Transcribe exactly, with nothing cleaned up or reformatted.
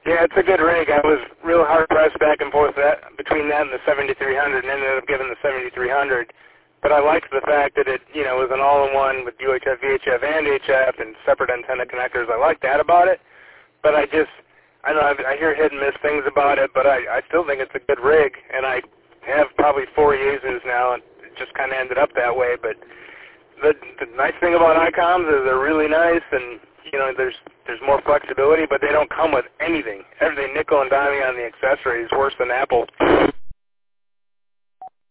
Yeah, it's a good rig. I was real hard pressed back and forth that between that and the seventy-three hundred, and ended up giving the seventy-three hundred. But I liked the fact that it, you know, was an all-in-one with U H F, V H F, and H F, and separate antenna connectors. I like that about it. But I just, I know I hear hit and miss things about it, but I, I still think it's a good rig, and I have probably four Yaesus now, and it just kind of ended up that way. But the, the nice thing about ICOMs is they're really nice, and you know, there's there's more flexibility, but they don't come with anything. Everything nickel and diming on the accessories, worse than Apple.